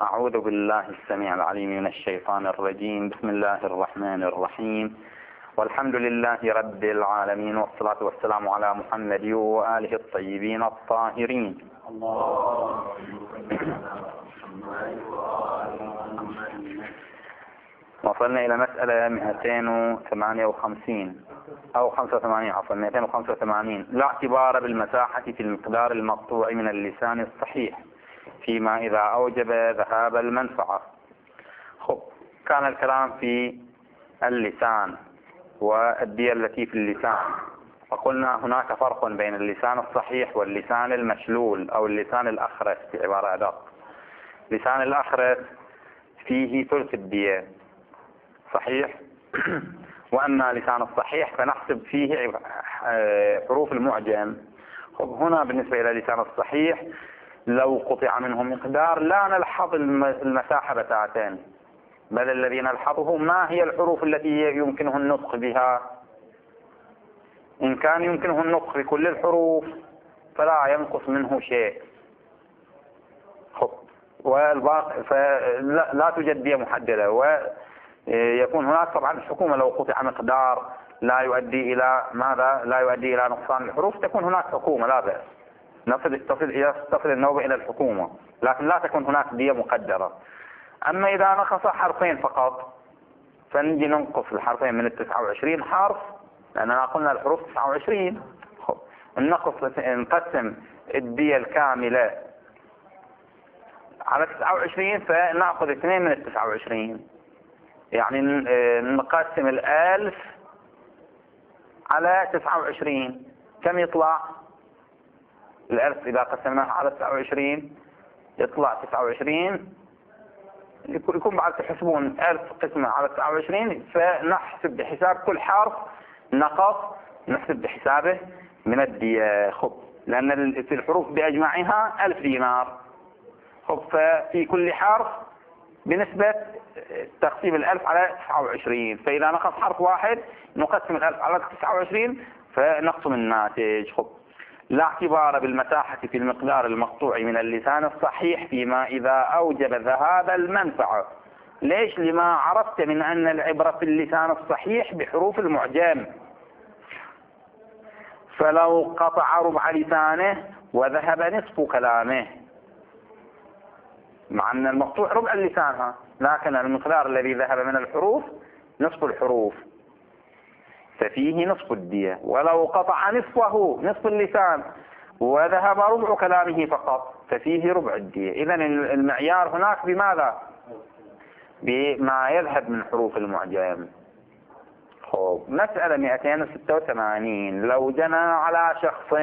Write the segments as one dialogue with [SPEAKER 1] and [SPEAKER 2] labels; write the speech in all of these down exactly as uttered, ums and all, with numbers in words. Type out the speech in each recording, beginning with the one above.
[SPEAKER 1] أعوذ بالله السميع العليم من الشيطان الرجيم. بسم الله الرحمن الرحيم، والحمد لله رب العالمين، والصلاة والسلام على محمد وآله الطيبين الطاهرين. وصلنا إلى مسألة مئتين وثمانية وخمسين أو خمسة وثمانين، عفوا مئتين وخمسة وثمانين. لا اعتبار بالمساحة في المقدار المقطوع من اللسان الصحيح فيما إذا أوجب ذهاب المنفعة. خب، كان الكلام في اللسان والدية التي في اللسان، فقلنا هناك فرق بين اللسان الصحيح واللسان المشلول أو اللسان الأخرس بعبارة أدق. لسان الأخرس فيه ثلث الدية صحيح، وأما لسان الصحيح فنحسب فيه حروف المعجم. خب، هنا بالنسبة إلى لسان الصحيح لو قطع منه مقدار لا نلحظ المساحة بتاعتين، بل الذي نلحظه ما هي الحروف التي يمكنه النطق بها. إن كان يمكنه النطق بكل الحروف فلا ينقص منه شيء. خب، والباقي فلا لا توجد دية محددة، ويكون هناك طبعا الحكومة لو قطع مقدار لا يؤدي إلى ماذا؟ لا يؤدي إلى نقصان الحروف، تكون هناك حكومة لا بأس، نصل تصل النوبة إلى الحكومة، لكن لا تكون هناك دية مقدرة. أما إذا نقص حرفين فقط فنجي ننقص الحرفين من التسعة وعشرين حرف، لأننا قلنا الحروف تسعة وعشرين. نقص نقسم الدية الكاملة على تسعة وعشرين فنأخذ اثنين من التسعة وعشرين، يعني نقسم الألف على تسعة وعشرين. كم يطلع الألف إذا قسمناه على تسعة وعشرين؟ يطلع تسعة وعشرين، يكون بعد تحسبون ألف قسمة على تسعة وعشرين، فنحسب بحساب كل حرف نقص نحسب بحسابه من الدية. خب، لأن في الحروف بأجمعها ألف دينار. خب، ففي كل حرف بنسبة تقسيم الألف على تسعة وعشرين، فإذا نقص حرف واحد نقسم الألف على تسعة وعشرين فنقسم الناتج. خب، لا اعتبار بالمساحة في المقدار المقطوع من اللسان الصحيح فيما إذا أوجب ذهاب المنفعة. ليش؟ لما عرفت من أن العبرة في اللسان الصحيح بحروف المعجم. فلو قطع ربع لسانه وذهب نصف كلامه، مع أن المقطوع ربع اللسان، لكن المقدار الذي ذهب من الحروف نصف الحروف ففيه نصف الدية. ولو قطع نصفه نصف اللسان وذهب ربع كلامه فقط ففيه ربع الدية. إذن المعيار هناك بماذا؟ بما يذهب من حروف المعجم. خب، مسألة مئتين وستة وثمانين. لو جنى على شخص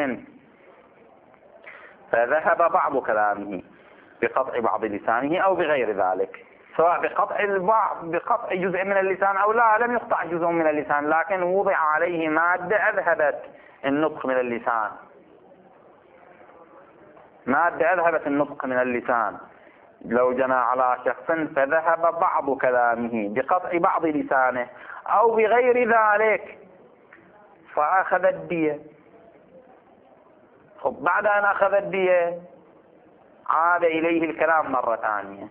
[SPEAKER 1] فذهب بعض كلامه بقطع بعض لسانه أو بغير ذلك، سواء بقطع البعض بقطع جزء من اللسان أو لا لم يقطع جزء من اللسان، لكن وضع عليه مادة أذهبت النطق من اللسان، مادة أذهبت النطق من اللسان. لو جنى على شخص فذهب بعض كلامه بقطع بعض لسانه أو بغير ذلك فأخذ الدية. خب، بعد أن أخذ الدية عاد إليه الكلام مرة ثانية،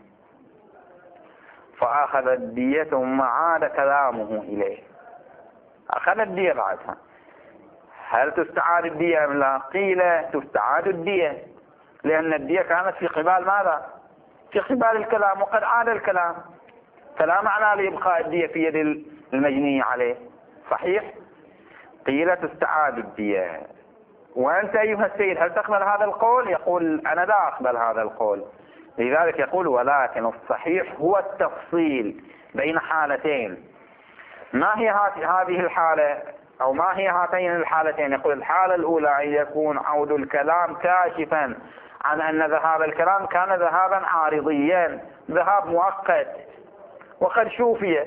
[SPEAKER 1] فأخذ الدية ثم عاد كلامه إليه، أخذ الدية بعدها. هل تستعاد الدية أم لا؟ قيل تستعاد الدية، لأن الدية كانت في قبال ماذا؟ في قبال الكلام، وقد عاد الكلام، فلا معنى لإبقاء الدية في يد المجني عليه. صحيح؟ قيل تستعاد الدية. وأنت أيها السيد هل تقبل هذا القول؟ يقول أنا لا أقبل هذا القول. لذلك يقول ولكن الصحيح هو التفصيل بين حالتين. ما هي هذه الحالة أو ما هي هاتين الحالتين؟ يقول الحالة الأولى أن يكون عود الكلام كاشفا عن أن ذهاب الكلام كان ذهابا عارضيا، ذهاب مؤقت وقد شوفي،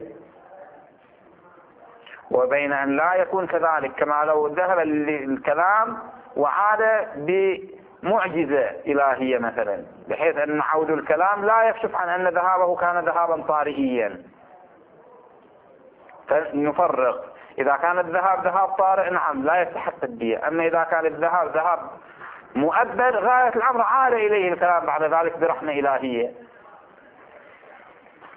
[SPEAKER 1] وبين أن لا يكون كذلك، كما لو ذهب الكلام وعاد بمعجزة إلهية مثلا، بحيث أن عود الكلام لا يكشف عن أن ذهابه كان ذهابا طارئيا. فنفرق، إذا كان الذهاب ذهاب طارئ نعم لا يستحق الدية، أما إذا كان الذهاب ذهاب مؤبد غاية الأمر عاد إليه الكلام بعد ذلك برحمة إلهية،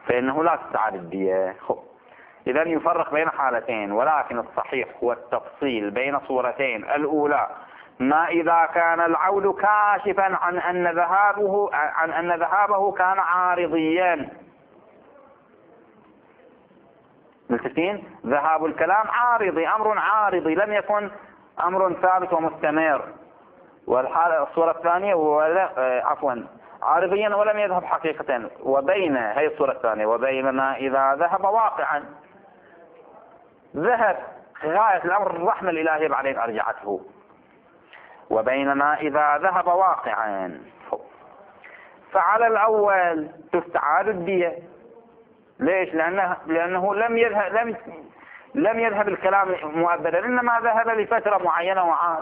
[SPEAKER 1] فإنه لا تستعاد الدية. إذا يفرق بين حالتين، ولكن الصحيح هو التفصيل بين صورتين. الأولى ما إذا كان العول كاشفا عن أن ذهابه عن أن ذهابه كان عارضيا. ملتفين؟ ذهاب الكلام عارضي، أمر عارضي لم يكن أمر ثابت ومستمر. والحالة الصورة الثانية ولا عفوا عارضيا ولم يذهب حقيقة. وبين هي الصورة الثانية وبين ما إذا ذهب واقعا، ذهب غاية الأمر الرحمة الإلهية بعدين أرجعته. وبينما إذا ذهب واقعا، فعلى الأول تستعاد الدية. ليش؟ لأنه لأنه لم يذهب لم لم يذهب الكلام مؤبدا، إنما ذهب لفترة معينة وعاد.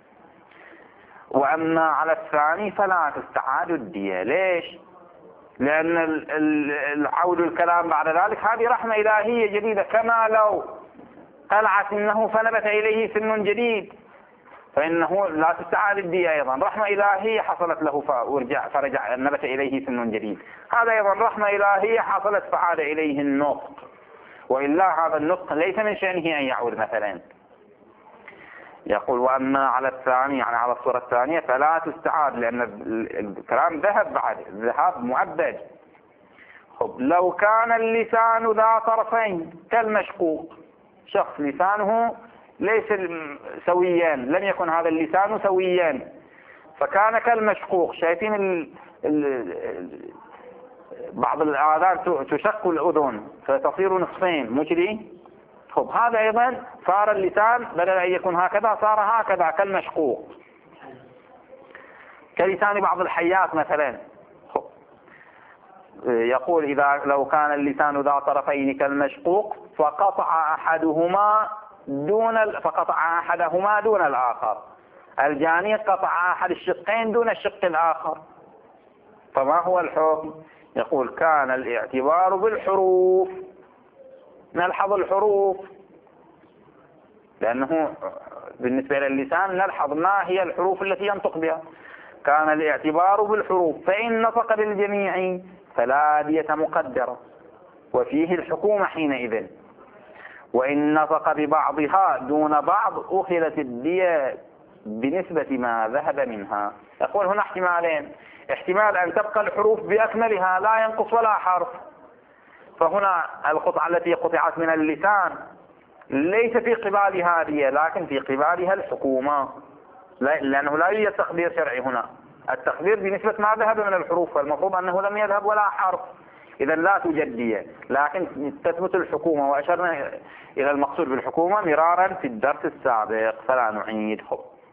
[SPEAKER 1] وأما على الثاني فلا تستعاد الدية. ليش؟ لأن العود الكلام بعد ذلك هذه رحمة إلهية جديدة، كما لو قلع سنه فنبت إليه سن جديد، فإنه لا تستعاد الدية. أيضا رحمة إلهية حصلت له فرجع فرجع نبت إليه سن جديد، هذا أيضا رحمة إلهية حصلت فعاد إليه النطق. وإلا هذا النطق ليس من شأنه أن يعود مثلا. يقول وأما على الثاني يعني على الصورة الثانية فلا تستعاد، لأن الكلام ذهب بعد ذهاب مؤبد. خب لو كان اللسان ذا طرفين كالمشقوق، شخص لسانه ليس سويا، لم يكن هذا اللسان سويا فكان كالمشقوق. شايفين ال ال بعض الآذان تشق الأذن فتصير نصفين، مو كذي؟ خب هذا أيضا صار اللسان بدل أن يكون هكذا صار هكذا كالمشقوق، كلسان بعض الحيات مثلا. خب يقول إذا لو كان اللسان ذا طرفين كالمشقوق فقطع أحدهما دون فقطع أحدهما دون الآخر، الجاني قطع أحد الشقين دون الشق الآخر، فما هو الحكم؟ يقول كان الاعتبار بالحروف. نلحظ الحروف لأنه بالنسبة للسان نلحظ ما هي الحروف التي ينطق بها. كان الاعتبار بالحروف، فإن نطق بالجميع فلا دية مقدرة وفيه الحكومة حينئذ، وإن نطق ببعضها دون بعض أخذت الدية بنسبة ما ذهب منها. يقول هنا احتمالين، احتمال أن تبقى الحروف بأكملها لا ينقص ولا حرف، فهنا القطعة التي قطعت من اللسان ليس في قبالها دية لكن في قبالها الحكومة، لأنه لا يوجد تقدير شرعي هنا، التقدير بنسبة ما ذهب من الحروف، فالمفروض أنه لم يذهب ولا حرف، إذا لا توجد دية لكن تثبت الحكومة. وأشرنا إلى المقصود بالحكومة مرارا في الدرس السابق فلا نعيد.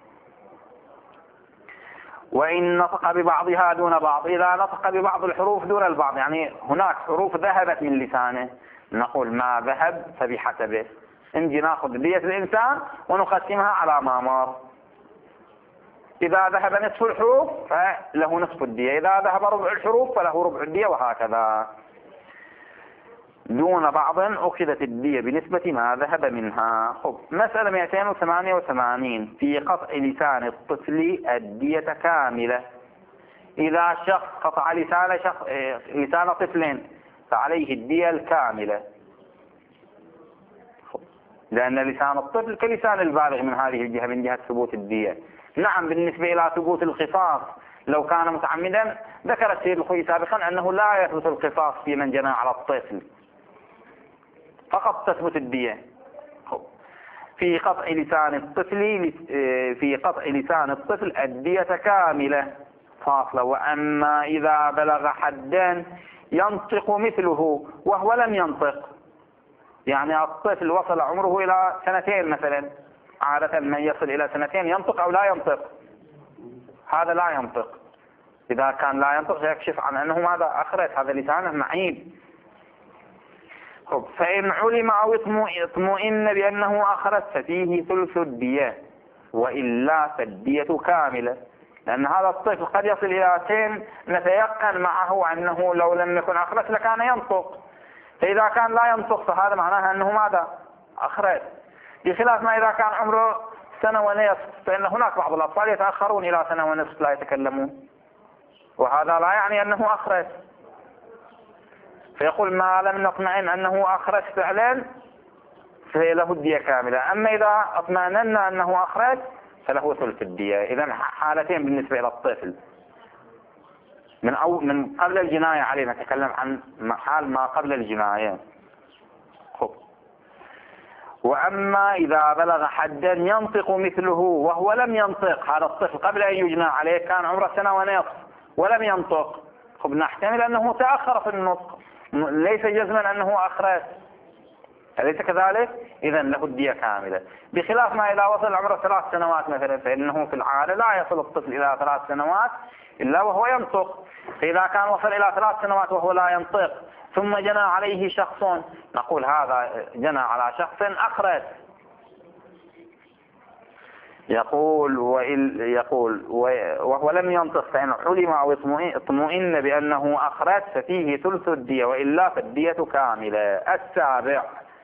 [SPEAKER 1] وإن نطق ببعضها دون بعض، إذا نطق ببعض الحروف دون البعض، يعني هناك حروف ذهبت من لسانه، نقول ما ذهب فبحسبه، نجي ناخذ دية الإنسان ونقسمها على ما مر. إذا ذهب نصف الحروف فله نصف الدية، إذا ذهب ربع الحروف فله ربع الدية، وهكذا. دون بعض أخذت الدية بنسبة ما ذهب منها. خب مسألة مئتين وثمانية وثمانين في قطع لسان الطفل الدية كاملة. إذا شخص قطع لسان شخص لسان طفل فعليه الدية الكاملة، لأن لسان الطفل كلسان البالغ من هذه الجهة من جهة ثبوت الدية. نعم بالنسبة إلى ثبوت القصاص لو كان متعمدا ذكر السيد الخوي سابقا أنه لا يثبت القصاص في من جنى على الطفل، فقط تثبت الدية. في قطع لسان الطفل في قطع لسان الطفل الدية كاملة فاصلة. وأما إذا بلغ حدا ينطق مثله وهو لم ينطق، يعني الطفل وصل عمره إلى سنتين مثلا، عادة من يصل إلى سنتين ينطق أو لا ينطق، هذا لا ينطق. إذا كان لا ينطق يكشف عن أنه ماذا أخرج، هذا لسانه معيب. فإن علم أو اطمئن بأنه أخرج ففيه ثلث الدية، وإلا فالدية كاملة، لأن هذا الطفل قد يصل إلى سن نتيقن معه أنه لو لم يكن أخرج لكان ينطق، فإذا كان لا ينطق فهذا معناه أنه ماذا أخرج، بخلاف ما إذا كان عمره سنة ونصف، فإن هناك بعض الأطفال يتأخرون إلى سنة ونصف لا يتكلمون، وهذا لا يعني أنه أخرج. فيقول ما لم نطمئن أنه أخرج فعلا فهي له الدية كاملة، أما إذا اطمئننا أنه أخرج فله ثلث الدية. إذا حالتين بالنسبة إلى الطفل، من أو من قبل الجناية عليه، نتكلم عن حال ما قبل الجناية. خب. وأما إذا بلغ حدا ينطق مثله وهو لم ينطق، هذا الطفل قبل أن يجنى عليه كان عمره سنة ونصف ولم ينطق، خب نحتمل أنه تأخر في النطق، ليس جزما أنه أخرج، أليس كذلك؟ إذا له الدية كاملة، بخلاف ما إذا وصل عمره ثلاث سنوات مثلا، فإنه في العادة لا يصل الطفل إلى ثلاث سنوات إلا وهو ينطق. فإذا كان وصل إلى ثلاث سنوات وهو لا ينطق ثم جنى عليه شخص، نقول هذا جنى على شخص أخرج. يقول وإل يقول وهو لم ينطق فإن علم أو اطمئن بأنه أخرج ففيه ثلث الدية، وإلا فالدية كاملة. السابع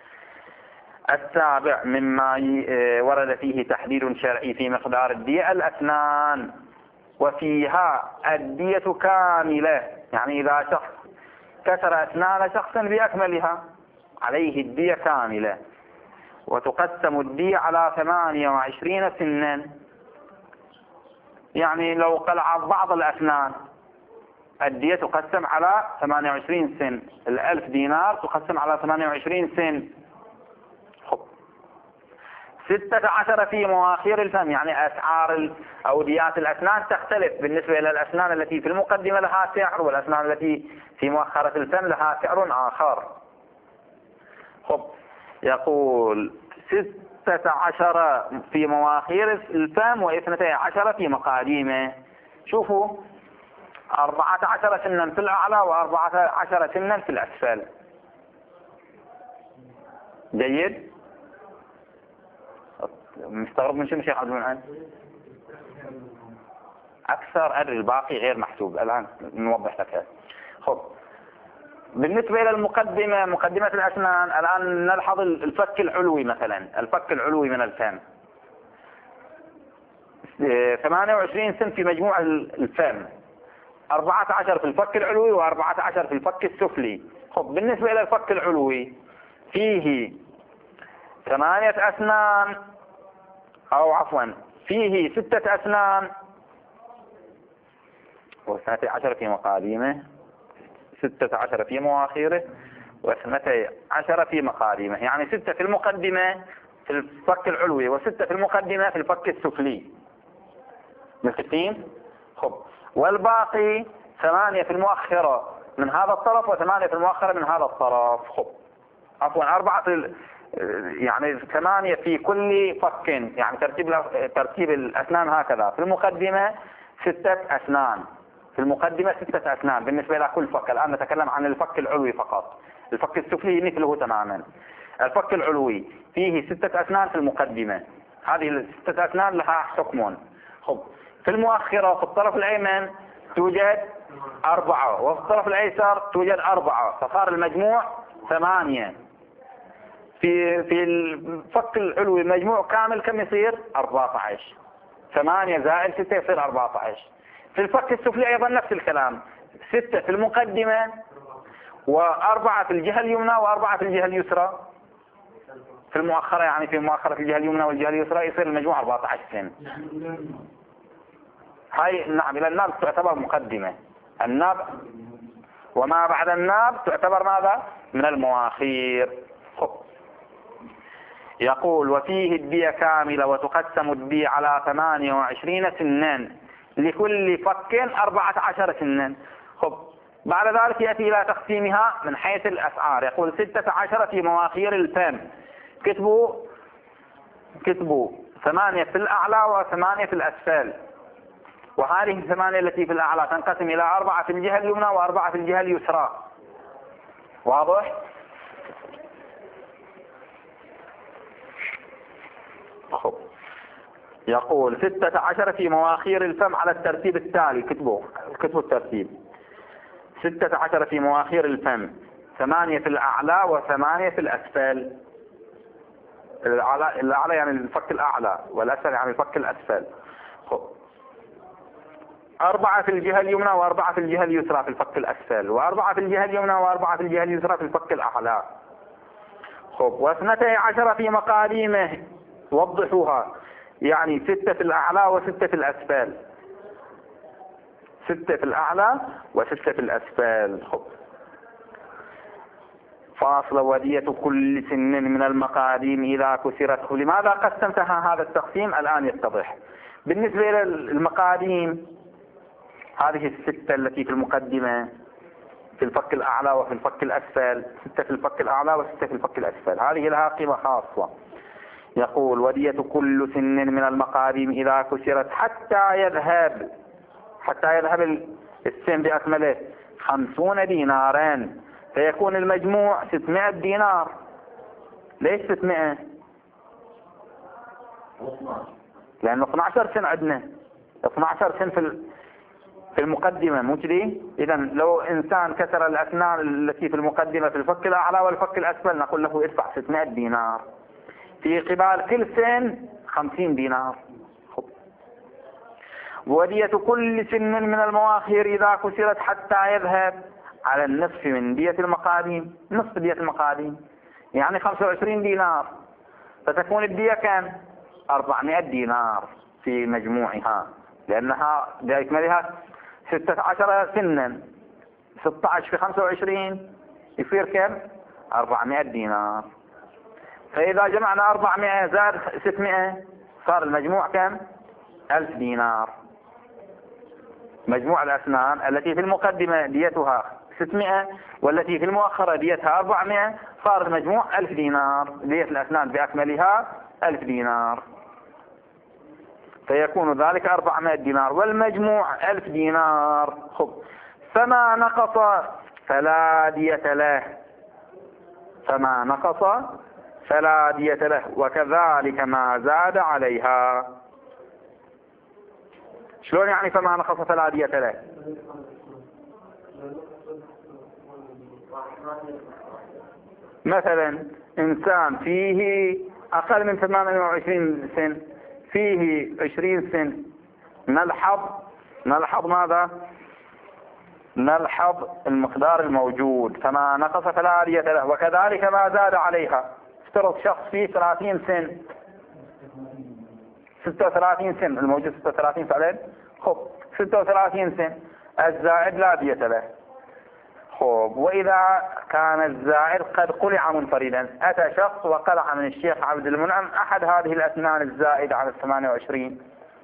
[SPEAKER 1] السابع مما ورد فيه تحديد شرعي في مقدار الدية الأسنان، وفيها الدية كاملة، يعني إذا شخص كسر أسنان شخص بأكملها عليه الدية كاملة. وتقسم الدية على ثمانية وعشرين سنا، يعني لو قلع بعض الأسنان الدية تقسم على ثمانية وعشرين سن، الألف دينار تقسم على ثمانية وعشرين سن. ستة عشر في مواخير الفم، يعني أسعار أو ديات الأسنان تختلف بالنسبة إلى الأسنان التي في المقدمة لها سعر، والأسنان التي في مؤخرة الفم لها سعر آخر. خب. يقول ستة عشر في مواخير الفم واثنتي عشر في مقاديمه. شوفوا، أربعة عشر سنا في الأعلى وأربعة عشر سنا في الأسفل. جيد. مستغرب من شنو شيخ عبد المنعم؟ أكثر أدري، الباقي غير محسوب. الآن نوضح لك. خب. بالنسبة إلى المقدمة، مقدمة الأسنان، الآن نلحظ الفك العلوي مثلا، الفك العلوي من الفم ثمانية وعشرين سن في مجموع الفم، أربعة عشر في الفك العلوي وأربعة عشر في الفك السفلي. خب. بالنسبة إلى الفك العلوي فيه ثمانية أسنان، أو عفوا فيه ستة أسنان واثنتي عشر في مقاديمه، ستة عشر في مواخيره واثنتي عشر في مقاديمه، يعني ستة في المقدمة في الفك العلوي وستة في المقدمة في الفك السفلي. متفقين؟ خب. والباقي ثمانية في المؤخرة من هذا الطرف وثمانية في المؤخرة من هذا الطرف. خب. عفوا أربعة يعني ثمانية في كل فك، يعني ترتيب ترتيب الأسنان هكذا. في المقدمة ستة أسنان، في المقدمة ستة أسنان بالنسبة إلى كل فك. الآن نتكلم عن الفك العلوي فقط، الفك السفلي مثله تماما. الفك العلوي فيه ستة أسنان في المقدمة، هذه الستة أسنان لها حكم. خب. في المؤخرة في الطرف الأيمن توجد أربعة، وفي الطرف الأيسر توجد أربعة، فصار المجموع ثمانية. في في الفك العلوي المجموع كامل كم يصير؟ أربعة عشر. ثمانية زائد ستة يصير أربعة عشر. في الفك السفلي أيضا نفس الكلام، ستة في المقدمة وأربعة في الجهة اليمنى وأربعة في الجهة اليسرى. في المؤخرة يعني في مؤخرة الجهة اليمنى والجهة اليسرى يصير المجموع أربعة عشر سن. هاي نعم، إلى الناب تعتبر مقدمة، الناب وما بعد الناب تعتبر ماذا؟ من المواخير. يقول وفيه الدية كاملة وتقسم الدية على ثمانية وعشرين سنا، لكل فك أربعة عشر سنا. خب. بعد ذلك يأتي إلى تقسيمها من حيث الأسعار. يقول ستة عشر في مواخير الفم، كتبوا كتبوا ثمانية في الأعلى وثمانية في الأسفل، وهذه الثمانية التي في الأعلى تنقسم إلى أربعة في الجهة اليمنى وأربعة في الجهة اليسرى. واضح؟ خب. يقول ستة عشر في مواخير الفم على الترتيب التالي، كتبوا كتبوا الترتيب. ستة عشر في مواخير الفم، ثمانية في الأعلى وثمانية في الأسفل. الأعلى, الأعلى يعني الفك الأعلى، والأسفل يعني الفك الأسفل. خب. أربعة في الجهة اليمنى وأربعة في الجهة اليسرى في الفك الأسفل، وأربعة في الجهة اليمنى وأربعة في الجهة اليسرى في الفك الأعلى. خب واثنتي عشر في مقاديمه وضحوها، يعني ستة في الأعلى وستة في الأسفل، ستة في الأعلى وستة في الأسفل. خب فاصل ودية كل سن من المقاديم إذا كسرت. لماذا قسمتها هذا التقسيم؟ الآن يتضح. بالنسبة إلى المقاديم هذه الستة التي في المقدمة في الفك الأعلى وفي الفك الأسفل، ستة في الفك الأعلى وستة في الفك الأسفل، هذه لها قيمة خاصة. يقول ودية كل سن من المقاديم إذا كسرت حتى يذهب، حتى يذهب السن بأكمله خمسون دينارا، فيكون المجموع ستمائة دينار. ليش ستمائة؟ لأنه اثني عشر سن عندنا، اثني عشر سن في في المقدمة، مو كذي؟ إذا لو إنسان كسر الأسنان التي في المقدمة في الفك الأعلى والفك الأسفل نقول له ادفع ستمائة دينار، في قبال كل سن خمسين دينار. ودية كل سن من المواخير إذا كسرت حتى يذهب على النصف من دية المقاديم، نصف دية المقاديم يعني خمسة وعشرين دينار، فتكون الدية كم؟ أربعمائة دينار في مجموعها، لأنها بأكملها ستة عشر سنا، ستة عشر في خمسة وعشرين يصير كم؟ أربعمائة دينار. فإذا جمعنا أربعمائة زائد ستمائة صار المجموع كم؟ ألف دينار. مجموع الأسنان التي في المقدمة ديتها ستمائة والتي في المؤخرة ديتها أربعمائة، صار المجموع ألف دينار، دية الأسنان بأكملها ألف دينار، فيكون ذلك أربعمائة دينار والمجموع ألف دينار. خب فما نقص فلا دية له، فما نقص فلا دية له، وكذلك ما زاد عليها. شلون يعني فما نقص فلا دية له؟ مثلا إنسان فيه أقل من ثمانية وعشرين سن، فيه عشرين سن، نلحظ نلحظ ماذا؟ نلحظ المقدار الموجود، فما نقص فلا دية له، وكذلك ما زاد عليها. افترض شخص فيه ثلاثين سن، ستة وثلاثين سن، الموجود ستة وثلاثين فعلا، خب ستة وثلاثين سن، الزائد لا دية له. خب وإذا كان الزائد قد قلع منفردا، أتى شخص وقلع من الشيخ عبد المنعم أحد هذه الأسنان الزائدة على الثمانية وعشرين،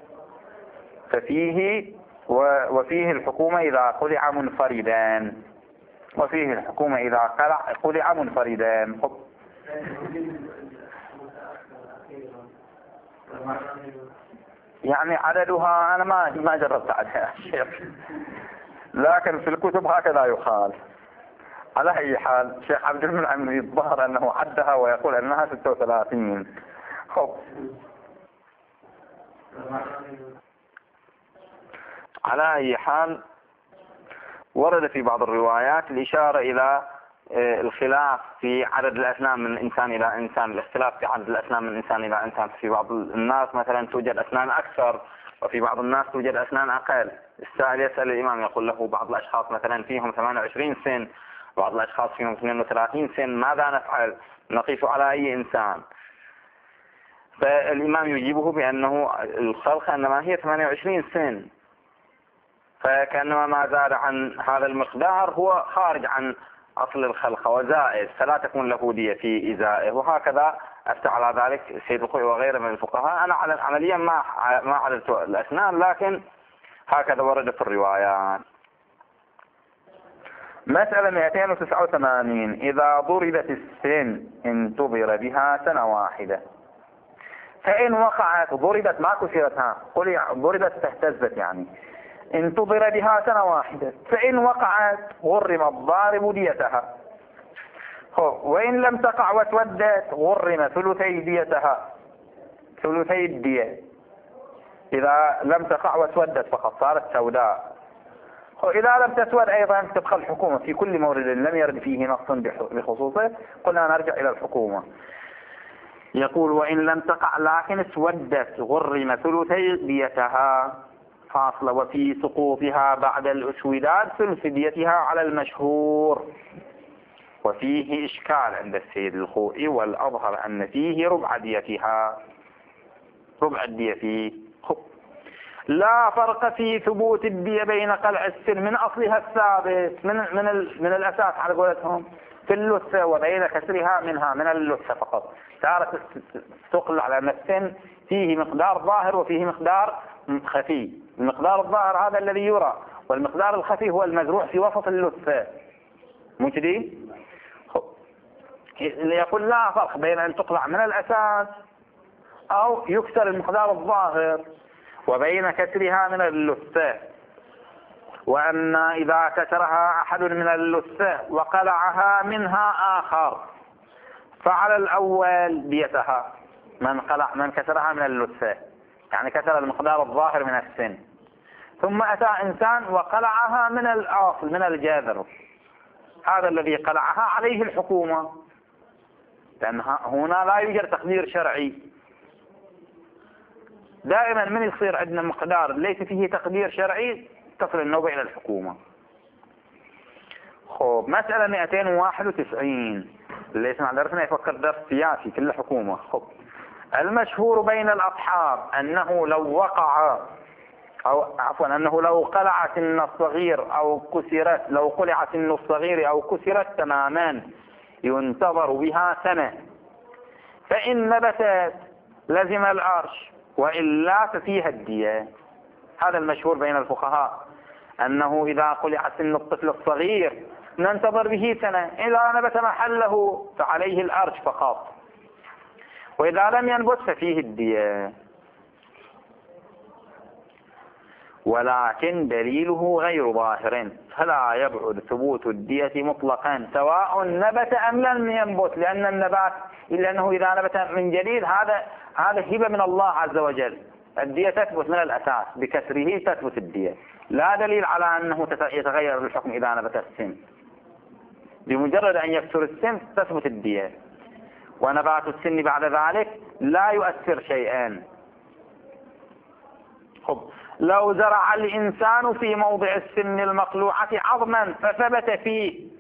[SPEAKER 1] ففيه وفيه الحكومة إذا قلع منفردا، وفيه الحكومة إذا قلع قلع منفردا. خب يعني عددها أنا ما ما جربت عليها شيخ، لكن في الكتب هكذا يقال. على أي حال الشيخ عبد المنعم يظهر أنه عدها ويقول أنها ستة وثلاثين. خب على أي حال ورد في بعض الروايات الإشارة إلى الخلاف في عدد الأسنان من إنسان إلى إنسان، الاختلاف في عدد الأسنان من إنسان إلى إنسان. في بعض الناس مثلا توجد أسنان أكثر، وفي بعض الناس توجد أسنان أقل. السائل يسأل الإمام يقول له بعض الأشخاص مثلا فيهم ثمانية وعشرين سن، بعض الأشخاص فيهم اثنين وثلاثين سن، ماذا نفعل؟ نقيس على أي إنسان؟ فالإمام يجيبه بأنه الخلق إنما هي ثمانية وعشرين سن، فكأنما ما زاد عن هذا المقدار هو خارج عن أصل الخلق وزائد، فلا تكون له دية في إزائه. وهكذا أفتى على ذلك السيد الخوئي وغيره من الفقهاء. أنا عمليا ما ما عددت الأسنان، لكن هكذا ورد في الروايات. مسألة مئتين وتسعة وثمانين. إذا ضربت السن انتظر بها سنة واحدة، فإن وقعت ضربت ما كسرتها، قل ضربت فاهتزت يعني، انتظر بها سنة واحدة، فإن وقعت غرم الضارب ديتها. وإن لم تقع وتودت غرم ثلثي ديتها، ثلثي الدية إذا لم تقع وتودت فقط صارت سوداء. إذا لم تسود أيضا تدخل الحكومة في كل مورد لم يرد فيه نص بخصوصه، قلنا نرجع إلى الحكومة. يقول وإن لم تقع لكن اسودت غرم ثلثي ديتها. فاصلة وفي سقوطها بعد الأسوداد ثلث ديتها على المشهور، وفيه إشكال عند السيد الخوئي، والأظهر أن فيه ربع ديتها، ربع الدية فيه. لا فرق في ثبوت الدية بين قلع السن من أصلها الثابت من من من الأساس على قولتهم في اللثة، وبين كسرها منها من اللثة فقط. تارة تقلع لأن السن فيه مقدار ظاهر وفيه مقدار خفي. المقدار الظاهر هذا الذي يرى، والمقدار الخفي هو المزروع في وسط اللثة. مو كذي؟ يقول لا فرق بين أن تقلع من الأساس أو يكسر المقدار الظاهر وبين كسرها من اللثة، وأن إذا كسرها أحد من اللثة وقلعها منها آخر فعلى الأول ديتها من قلع من كسرها من اللثة، يعني كسر المقدار الظاهر من السن، ثم أتى إنسان وقلعها من الأصل من الجذر، هذا الذي قلعها عليه الحكومة، لأن هنا لا يوجد تقدير شرعي. دائما من يصير عندنا مقدار ليس فيه تقدير شرعي تصل النوبة إلى الحكومة. خب مسألة مئتين وواحد وتسعين اللي يسمع درسنا يفكر درس سياسي كل حكومة. خب المشهور بين الأصحاب أنه لو وقع أو عفوا أنه لو قلع سن الصغير أو كسرت لو قلع سن الصغير أو كسرت تماما ينتظر بها سنة، فإن نبتت لزم العرش وإلا ففيها الدية. هذا المشهور بين الفقهاء أنه إذا قلع سن الطفل الصغير ننتظر به سنة، إذا نبت محله فعليه الأرش فقط، وإذا لم ينبت ففيه الدية. ولكن دليله غير ظاهر فلا يبعد ثبوت الدية مطلقا سواء نبت أم لم ينبت، لأن النبات إلا أنه إذا نبت من جديد هذا هذا هبة من الله عز وجل، الدية تثبت من الأساس بكسره تثبت الدية، لا دليل على أنه يتغير الحكم إذا نبت السن، بمجرد أن يكسر السن تثبت الدية، ونبات السن بعد ذلك لا يؤثر شيئا. خب لو زرع الإنسان في موضع السن المقلوعة عظما فثبت فيه،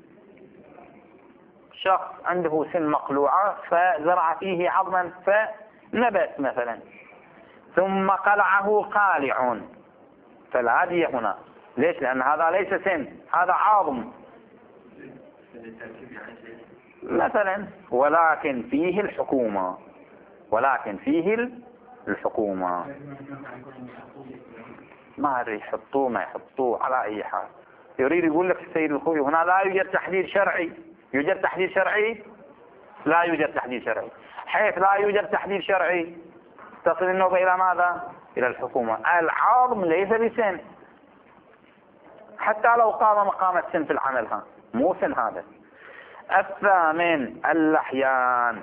[SPEAKER 1] شخص عنده سن مقلوعة فزرع فيه عظما فنبت مثلا، ثم قلعه قالع، فلا دية هنا. ليش؟ لأن هذا ليس سن، هذا عظم مثلا، ولكن فيه الحكومة ولكن فيه الحكومة ما أدري يحطوه ما يحطوه على أي حال. يريد يقول لك السيد الخوي هنا لا يوجد تحديد شرعي. يوجد تحديد شرعي؟ لا يوجد تحديد شرعي. حيث لا يوجد تحديد شرعي تصل النوبة إلى ماذا؟ إلى الحكومة. العظم ليس بسن، حتى لو قام مقام السن في العمل، ها مو سن هذا. الثامن اللحيان.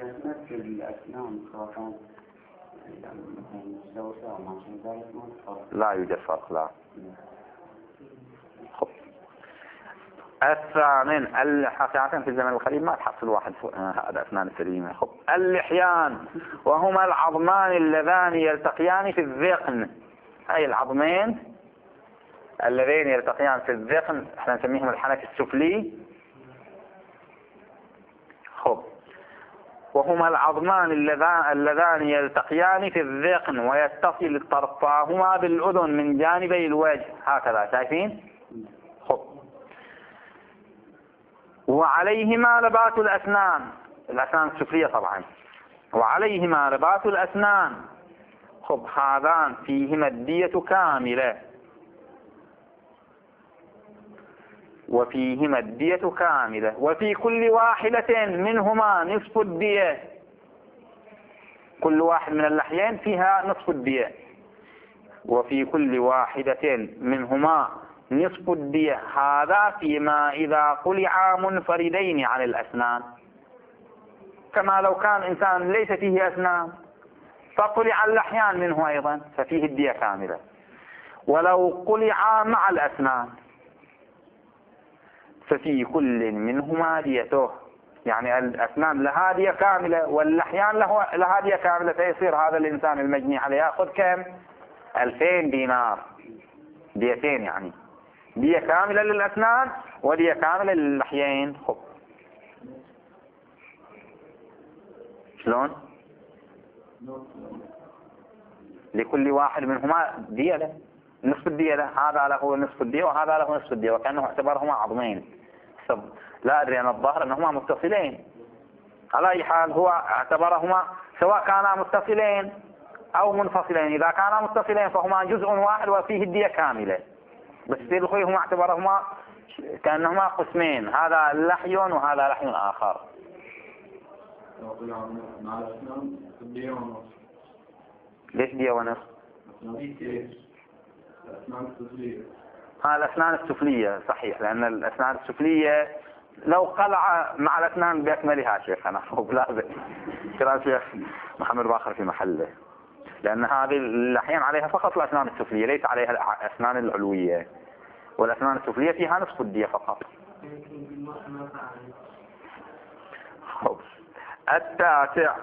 [SPEAKER 1] لا يوجد فرق لا. خب الثامن الحقيقة في الزمن القريب ما تحصل واحد هذا أسنان سليمة. خب اللحيان وهما العظمان اللذان يلتقيان في الذقن، أي العظمين اللذين يلتقيان في الذقن احنا نسميهم الحنك السفلي. خب وهما العظمان اللذان يلتقيان في الذقن ويتصل طرفاهما بالأذن من جانبي الوجه هكذا، شايفين؟ خب وعليهما لبات الأسنان، الأسنان السفلية طبعا، وعليهما لبات الأسنان. خب هذان فيهما الدية كاملة وفيهما الدية كاملة وفي كل واحدة منهما نصف الدية. كل واحد من اللحيين فيها نصف الدية، وفي كل واحدة منهما نصف الدية. هذا فيما إذا قلعا منفردين عن الأسنان، كما لو كان إنسان ليس فيه أسنان فقلع اللحيان منه أيضا ففيه الدية كاملة. ولو قلعا مع الأسنان ففي كل منهما ديته، يعني الأسنان لها دية كاملة واللحيان له لها دية كاملة، فيصير هذا الإنسان المجني عليه يأخذ كم؟ ألفين دينار. ديتين يعني، دية كاملة للأسنان ودية كاملة للحيين. خب شلون؟ لكل واحد منهما دية له نصف الدية له، هذا له نصف الدية وهذا له نصف الدية، وكأنه اعتبرهما عظمين. لا أدري، أنا الظاهر أنهما متصلين. على أي حال هو اعتبرهما سواء كانا متصلين أو منفصلين. إذا كانا متصلين فهما جزء واحد وفيه الدية كاملة، بس في الخوي هما اعتبرهما كأنهما قسمين، هذا لحي وهذا لحي آخر. ليش دية ونصف؟ ها الأسنان السفلية صحيح، لأن الأسنان السفلية لو قلع مع الأسنان بأكملها شيخنا لازم كلام شيخ محمد باخر في محله، لأن هذه الأحيان عليها فقط الأسنان السفلية، ليس عليها الأسنان العلوية، والأسنان السفلية فيها نصف الدية فقط. التاسع،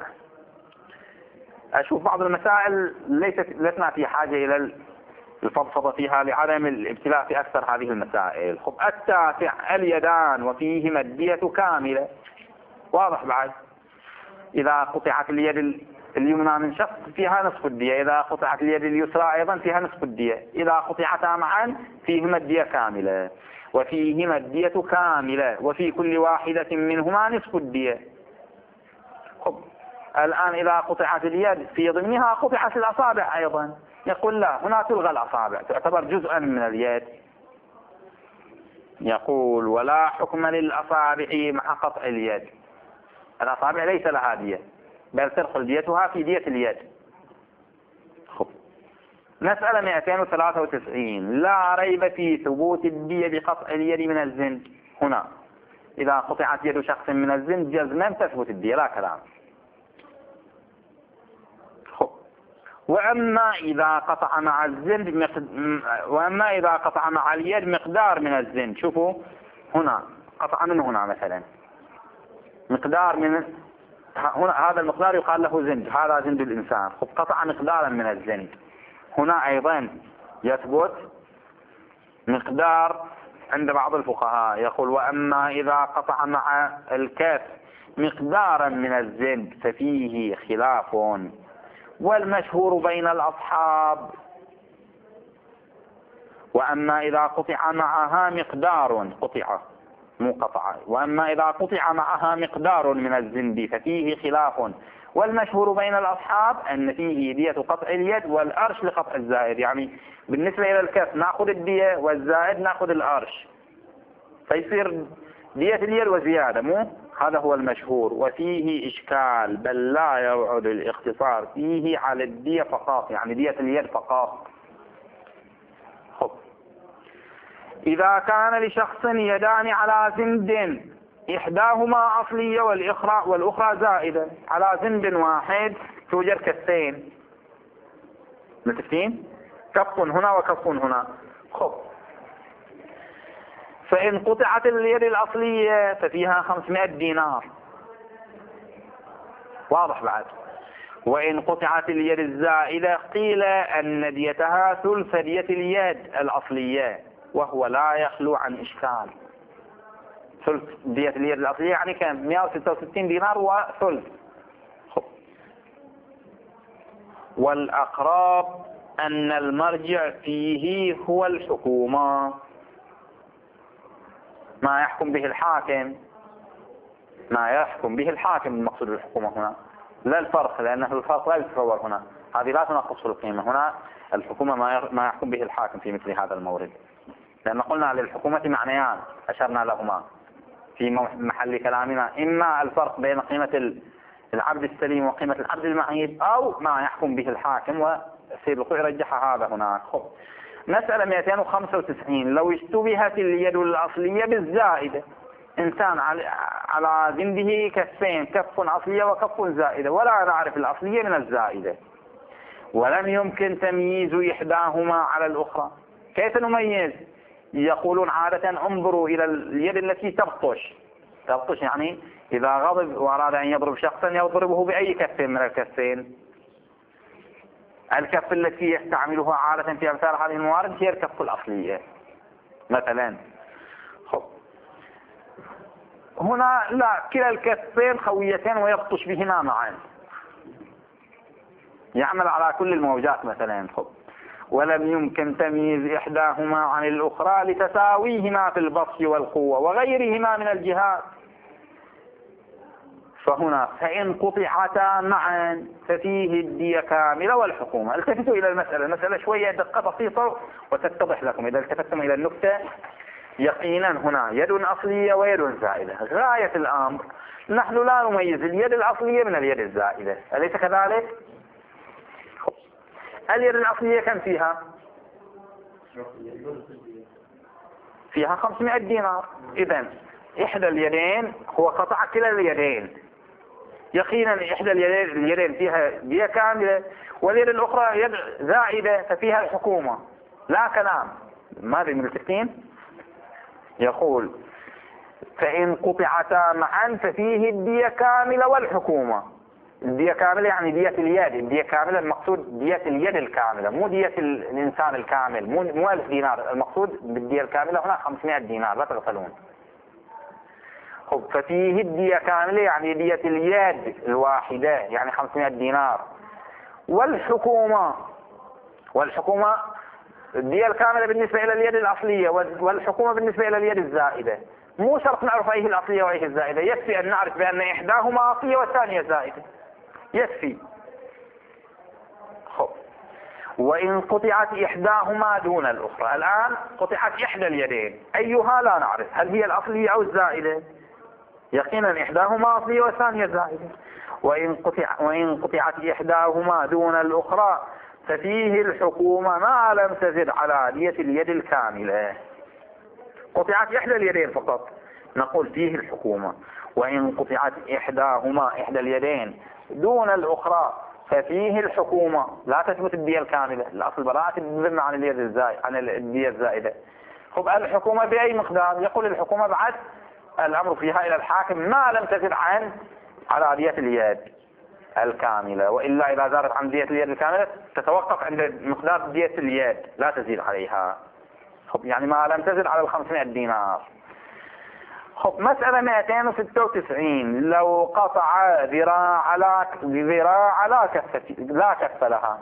[SPEAKER 1] أشوف بعض المسائل ليست لسنا في حاجة إلى الفضفضة فيها لعدم الابتلاء في أكثر هذه المسائل. خب التاسع، اليدان وفيهما الدية كاملة. واضح بعد، إذا قطعت اليد اليمنى من شخص فيها نصف الدية، إذا قطعت اليد اليسرى أيضا فيها نصف الدية، إذا قطعتا معا فيهما الدية كاملة، وفيهما الدية كاملة وفي كل واحدة منهما نصف الدية. خب الآن إذا قطعت اليد في ضمنها قطعت الأصابع أيضا، يقول لا، هنا تلغى الأصابع، تعتبر جزءا من اليد. يقول ولا حكم للأصابع مع قطع اليد، الأصابع ليس لها دية بل تدخل ديتها في دية اليد. خب مسألة مئتين وثلاثة وتسعين، لا ريب في ثبوت الدية بقطع اليد من الزند. هنا إذا قطعت يد شخص من الزند جزما تثبت الدية لا كلام. وأما إذا قطع مع الزند مقد... وأما إذا قطع مع اليد مقدار من الزند، شوفوا هنا قطع من هنا مثلا مقدار من هنا، هذا المقدار يقال له زند، هذا زند الإنسان. خب قطع مقدارا من الزند، هنا أيضا يثبت مقدار عند بعض الفقهاء. يقول وأما إذا قطع مع الكف مقدارا من الزند ففيه خلاف، والمشهور بين الأصحاب. وأما إذا قطع معها مقدار، قطع مو قطع، وأما إذا قطع معها مقدار من الزند ففيه خلاف، والمشهور بين الأصحاب أن فيه دية قطع اليد والأرش لقطع الزائد. يعني بالنسبة إلى الكف نأخذ الدية والزائد نأخذ الأرش، فيصير دية اليد وزيادة، مو هذا هو المشهور. وفيه إشكال بل لا يوعد الاختصار فيه على الدية فقط، يعني دية اليد فقط. خب إذا كان لشخص يدان على زند إحداهما أصلية والأخرى والأخرى زائدة، على زند واحد توجد كفين متفقين، كف هنا وكف هنا. خب فإن قطعت اليد الأصلية ففيها خمسمائة دينار، واضح بعد. وإن قطعت اليد الزائدة قيل أن ديتها ثلث دية اليد الأصلية، وهو لا يخلو عن إشكال. ثلث دية اليد الأصلية يعني كم؟ مئة وستة وستين دينار وثلث. والأقرب أن المرجع فيه هو الحكومة، ما يحكم به الحاكم، ما يحكم به الحاكم المقصود الحكومة هنا، لا الفرق، لأنه الفرق لا يتصور هنا، هذه لا تنقص القيمة. هنا الحكومة ما يحكم به الحاكم في مثل هذا المورد، لأن قلنا للحكومة معنيان أشرنا لهما في محل كلامنا، إما الفرق بين قيمة العبد السليم وقيمة العبد المعيب، أو ما يحكم به الحاكم، وسيد القوي رجح هذا هناك. خب مسألة مئتين وخمسة وتسعين، لو اشتبهت اليد الأصلية بالزائدة، إنسان على زنده كفين، كف أصلية وكف زائدة، ولا نعرف الأصلية من الزائدة، ولم يمكن تمييز إحداهما على الأخرى، كيف نميز؟ يقولون عادة انظروا إلى اليد التي تبطش، تبطش يعني إذا غضب وأراد أن يضرب شخصا يضربه بأي كف من الكفين، الكف التي يستعملها عادة في أمثال هذه الموارد هي الكف الأصلية مثلا. خب. هنا لا، كلا الكفين خويتين ويبطش بهما معا، يعمل على كل الموجات مثلا. خب. ولم يمكن تمييز إحداهما عن الأخرى لتساويهما في البطش والقوة وغيرهما من الجهات. فهنا فإن قطعتا معا ففيه الدية كاملة والحكومة. التفتوا إلى المسألة، المسألة شوية دقة بسيطة وتتضح لكم إذا التفتتم إلى النكتة يقينا. هنا يد أصلية ويد زائدة. غاية الأمر نحن لا نميز اليد الأصلية من اليد الزائدة، أليس كذلك؟ اليد الأصلية كم فيها؟ فيها خمسمائة دينار. إذن إحدى اليدين هو قطع كلا اليدين، يقينا إحدى اليدين فيها دية كاملة واليد الأخرى يد زائدة ففيها الحكومة. لا كلام. ماذا ملتفتين؟ يقول فإن قطعتا معا ففيه الدية كاملة والحكومة. الدية كاملة يعني دية اليد، الدية كاملة المقصود دية اليد الكاملة، مو دية الإنسان الكامل، مو مو ألف دينار. المقصود بالدية الكاملة هنا خمسمائة دينار، لا تغفلون. خب. ففيه الدية كاملة يعني دية اليد الواحدة يعني خمسمائة دينار. والحكومة، والحكومة الدية الكاملة بالنسبة إلى اليد الأصلية والحكومة بالنسبة إلى اليد الزائدة. مو شرط نعرف أيه الأصلية وأيه الزائدة، يكفي أن نعرف بأن إحداهما أصلية والثانية زائدة، يكفي. خب. وإن قطعت إحداهما دون الأخرى، الآن قطعت إحدى اليدين، أيها لا نعرف، هل هي الأصلية أو الزائدة؟ يقينا إحداهما أصلية والثانية زائدة. وإن قطع وإن قطعت إحداهما دون الأخرى ففيه الحكومة ما لم تزد على دية اليد الكاملة. قطعت إحدى اليدين فقط نقول فيه الحكومة. وإن قطعت إحداهما إحدى اليدين دون الأخرى ففيه الحكومة، لا تثبت الدية الكاملة، الأصل براءة الذمة عن اليد الزائدة عن الدية الزائدة. خب. الحكومة بأي مقدار؟ يقول الحكومة بعد الأمر فيها إلى الحاكم ما لم تزد عن على دية اليد الكاملة، وإلا إذا زادت عن دية اليد الكاملة تتوقف عند مقدار دية اليد لا تزيد عليها. خب. يعني ما لم تزد على الخمسمائة دينار. خب. مسألة مئتين وستة وتسعين. لو قطع ذراع على ذراع على كفة لا كف لها.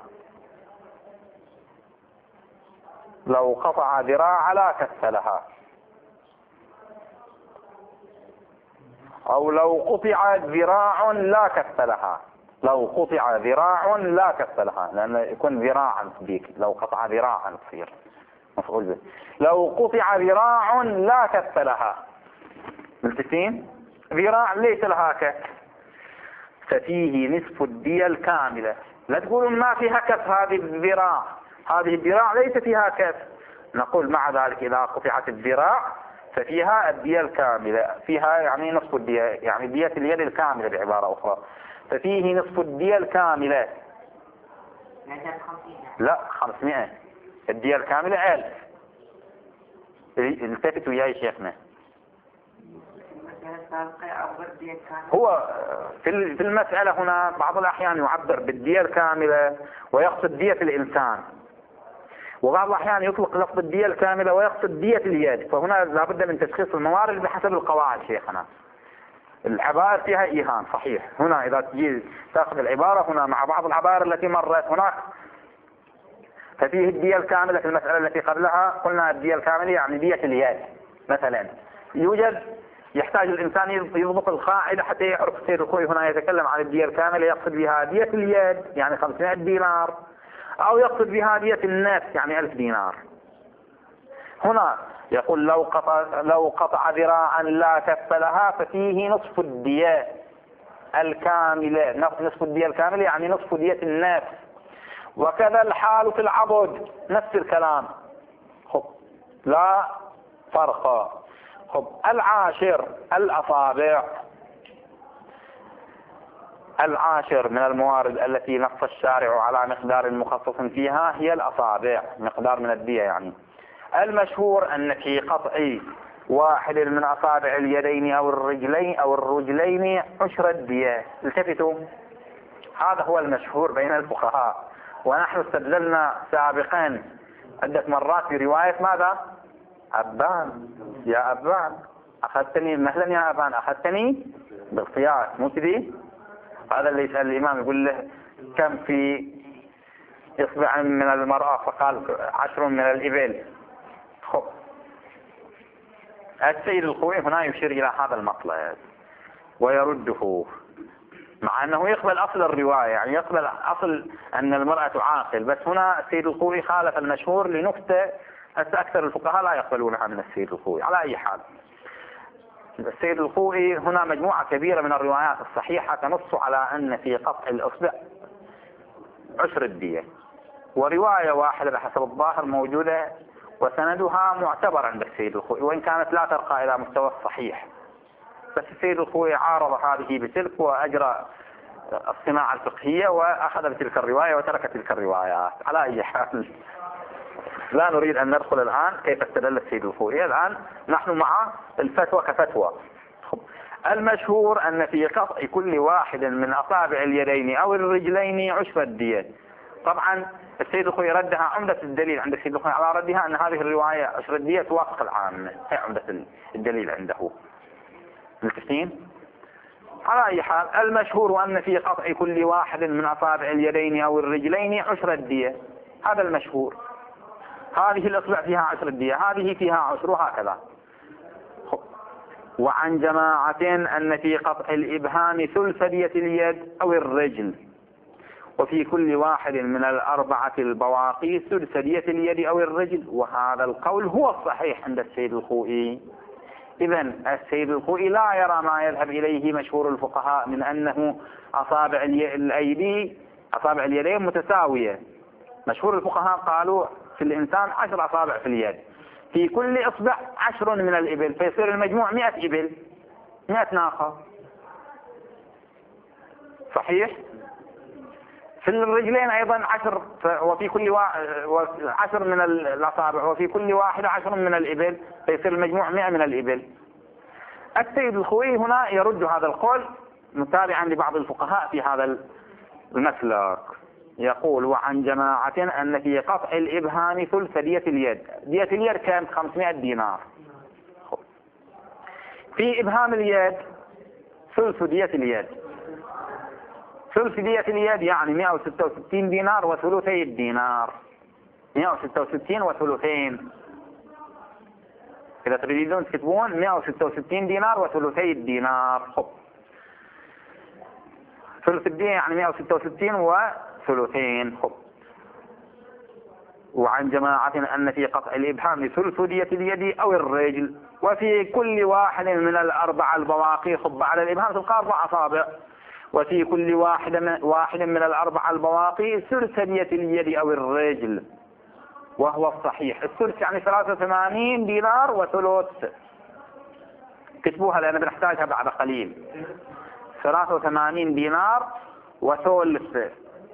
[SPEAKER 1] لو قطع ذراع على كف لها، أو لو قطع ذراع لا كف لها. لو قطع ذراع لا كف لها، لأن يكون ذراعا بيك، لو قطع ذراعا تصير مفعول به. لو قطع ذراع لا كف لها، ملتفين؟ ذراع ليس لها كف ففيه نصف الدية الكاملة. لا تقولون ما فيها كف هذه الذراع، هذه الذراع ليس فيها كف. نقول مع ذلك إذا قطعت الذراع ففيها الدية الكاملة، فيها يعني نصف الدية، يعني دية اليد الكاملة بعبارة أخرى، ففيه نصف الدية الكاملة. لا خمسمائة، الدية الكاملة ألف. التفتوا يا شيخنا. هو في المسألة هنا بعض الأحيان يعبر بالدية الكاملة ويقصد دية الإنسان، وبعض الأحيان يطلق لفظ الدية الكاملة ويقصد دية اليد. فهنا لابد من تشخيص الموارد بحسب القواعد شيخنا. العبارة فيها إيهام صحيح. هنا إذا تجي تأخذ العبارة هنا مع بعض العبارة التي مرت هناك ففيه الدية الكاملة. في المسألة التي قبلها قلنا الدية الكاملة يعني دية اليد مثلا. يوجد يحتاج الإنسان يضبط القاعدة حتى يعرف سير الخوي. هنا يتكلم عن الدية الكاملة يقصد بها دية اليد يعني خمسمائة دينار، أو يقصد بها دية النفس يعني ألف دينار. هنا يقول لو قطع لو قطع ذراعا لا كف لها ففيه نصف الدية الكاملة. نصف الدية الكاملة يعني نصف دية النفس. وكذا الحال في العضد نفس الكلام. خب. لا فرق. خب. العاشر الأصابع. العاشر من الموارد التي نص الشارع على مقدار مخصص فيها هي الأصابع، مقدار من الدية يعني. المشهور أن في قطع واحد من أصابع اليدين أو الرجلين أو الرجلين عشر الدية. التفتوا، هذا هو المشهور بين الفقهاء، ونحن استدللنا سابقا عدة مرات في رواية ماذا؟ أبان، يا أبان أخذتني مثلا، يا أبان أخذتني بالقياس، مو كذي؟ هذا اللي يسأل الإمام يقول له كم في إصبع من المرأة؟ فقال عشر من الإبل. خب السيد الخوئي هنا يشير إلى هذا المطلب ويرده، مع أنه يقبل أصل الرواية، يعني يقبل أصل أن المرأة عاقل، بس هنا السيد الخوئي خالف المشهور لنكتة أكثر الفقهاء لا يقبلونها من السيد الخوئي. على أي حال، السيد الخوئي هنا مجموعة كبيرة من الروايات الصحيحة تنص على أن في قطع الإصبع عشر الدية، ورواية واحدة بحسب الظاهر موجودة وسندها معتبر عند السيد الخوئي، وإن كانت لا ترقى إلى مستوى الصحيح، بس السيد الخوئي عارض هذه بتلك وأجرى الصناعة الفقهية وأخذ بتلك الرواية وترك تلك الروايات. على أي حال لا نريد أن ندخل الآن كيف استدل السيد الخوئي، الآن نحن مع الفتوى كفتوى. المشهور أن في قطع كل واحد من أصابع اليدين أو الرجلين عشر الدية. طبعا السيد الخوئي ردها، عمدة الدليل عند السيد الخوئي على ردها أن هذه الرواية عشر الدية توافق العامة، هي عمدة الدليل عنده. متفقين؟ على أي حال المشهور أن في قطع كل واحد من أصابع اليدين أو الرجلين عشر الدية، هذا المشهور. هذه الإصبع فيها عشر الدية، هذه فيها عشر، وهكذا. وعن جماعة أن في قطع الإبهام ثلث دية اليد أو الرجل، وفي كل واحد من الأربعة البواقي ثلث دية اليد أو الرجل، وهذا القول هو الصحيح عند السيد الخوئي. إذن السيد الخوئي لا يرى ما يذهب إليه مشهور الفقهاء من أنه أصابع الأيدي أصابع اليدين متساوية. مشهور الفقهاء قالوا في الإنسان عشر أصابع في اليد، في كل إصبع عشر من الإبل، فيصير المجموع مئة إبل، مئة ناقة. صحيح؟ في الرجلين أيضا عشر، وفي كل وا... عشر من الأصابع، وفي كل واحد عشر من الإبل، فيصير المجموع مئة من الإبل. السيد الخوئي هنا يرد هذا القول متابعا لبعض الفقهاء في هذا المسلك، يقول وعن جماعة أن في قطع الإبهام ثلث دية اليد. دية اليد كانت خمسمائة دينار. في إبهام اليد ثلث دية اليد، ثلث دية اليد يعني مئة وستة وستين دينار وثلثي الدينار، مئة وستة وستين وثلثين. إذا تريدون تكتبون مئة وستة وستين دينار وثلثي الدينار. خب ثلث الدية يعني مئة وستة وستين وثلثين. خب وعن جماعة أن في قطع الإبهام ثلث دية اليد أو الرجل، وفي كل واحد من الأربع البواقي. خب على الإبهام تلقى أربع أصابع، وفي كل واحد من, واحد من الأربع البواقي ثلث دية اليد أو الرجل، وهو الصحيح. الثلث يعني ثلاثة وثمانين دينار وثلث، كتبوها لأن بنحتاجها بعد قليل. ثلاثة وثمانين دينار وثلث.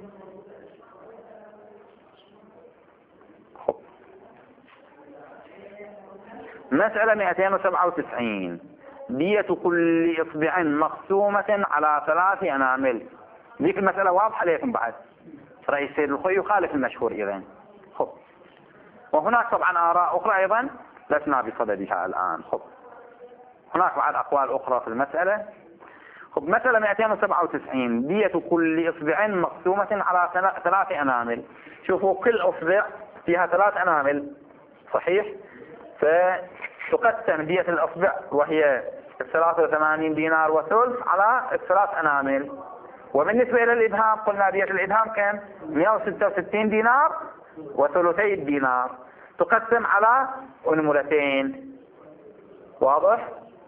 [SPEAKER 1] مسألة مئتين وسبعة وتسعين، دية كل إصبع مقسومة على ثلاث أنامل. ذيك المسألة واضحة لكم بعد، رأي السيد الخوئي يخالف المشهور إذن. خب وهناك طبعا آراء أخرى أيضا لسنا بصددها الآن. خب هناك بعد أقوال أخرى في المسألة. خب مسألة مئتين وسبعة وتسعين، دية كل إصبع مقسومة على ثلاث أنامل. شوفوا كل إصبع فيها ثلاث أنامل، صحيح؟ فتقسم دية الأصبع وهي ثلاثة وثمانين دينار وثلث على الثلاث أنامل. وبالنسبة إلى الإبهام قلنا دية الإبهام كان مئة وستة وستين دينار وثلثي الدينار، تقسم على أنملتين. واضح؟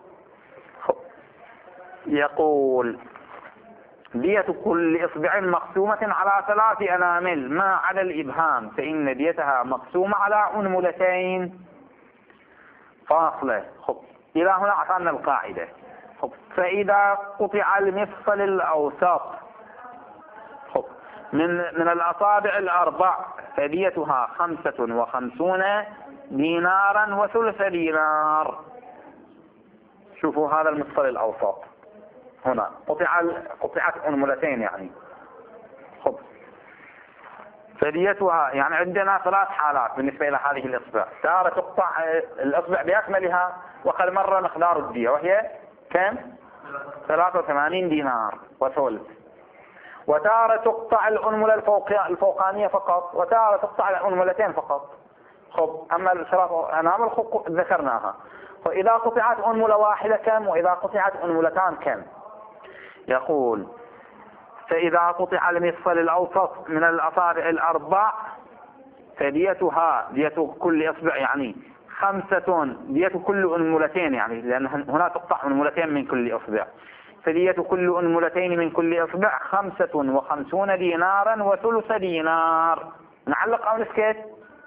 [SPEAKER 1] يقول دية كل إصبع مقسومة على ثلاث أنامل ما عدا الإبهام، فإن ديتها مقسومة على أنملتين. فاصلة. خب إلى هنا عطانا القاعدة. خب فإذا قطع المفصل الأوسط خب من من الأصابع الأربع فديتها خمسة وخمسون دينارا وثلث دينار. شوفوا هذا المفصل الأوسط هنا قطع قطعت أنملتين يعني. خب فديتها يعني عندنا ثلاث حالات بالنسبة إلى هذه الإصبع. تارة تقطع الإصبع بأكملها وقد مر مقدار الدية وهي كم؟ ثلاثة وثمانين دينار وثلث. وتارة تقطع الأنملة الفوقانية فقط، وتارة تقطع الأنملتين فقط. خب أما الثلاثة أنام الخب ذكرناها. فإذا قطعت أنملة واحدة كم؟ وإذا قطعت أنملتان كم؟ يقول فإذا قطع المفصل الأوسط من الأصابع الأربع فديتها دية كل إصبع يعني خمسة، دية كل أنملتين يعني لأن هنا تقطع أنملتين من كل إصبع، فدية كل أنملتين من كل إصبع خمسة وخمسون دينارا وثلث دينار. نعلق أو نسكت؟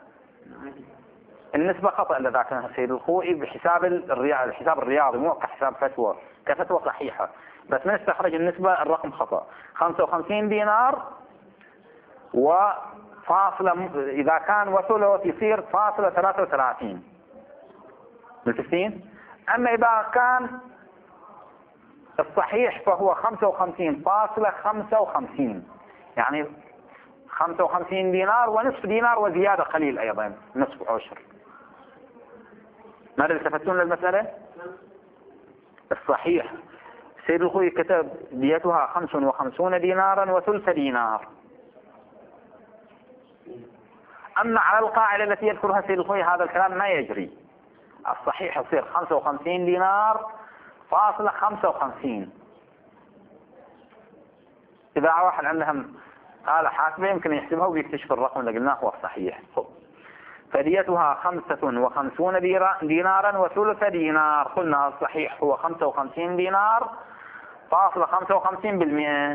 [SPEAKER 1] النسبة خطأ اللي ذاكرها السيد الخوئي بحساب الرياضي، الحساب الرياضي مو كحساب فتوى، كفتوى صحيحة بس من استخرج النسبة الرقم خطأ. خمسة وخمسين دينار وفاصلة، إذا كان وثلث يصير فاصلة ثلاثة وثلاثين متفقين؟ أما إذا كان الصحيح فهو خمسة وخمسين فاصلة خمسة وخمسين يعني خمسة وخمسين دينار ونصف دينار وزيادة قليل أيضا نصف عشر. ماذا التفتون للمسألة؟ الصحيح سيد الخوي كتب ديتها خمس وخمسون دينارا وثلث دينار. أما على القاعدة التي يذكرها سيد الخوي هذا الكلام ما يجري. الصحيح يصير خمسة وخمسين دينار فاصلة خمسة وخمسين. إذا واحد عندهم آلة حاسبة يمكن يحسبها ويكتشف الرقم اللي قلناه هو الصحيح. فديتها خمسة وخمسون دينارا وثلث دينار. قلنا الصحيح هو خمسة وخمسين دينار فاصلة خمسة وخمسين بالمئة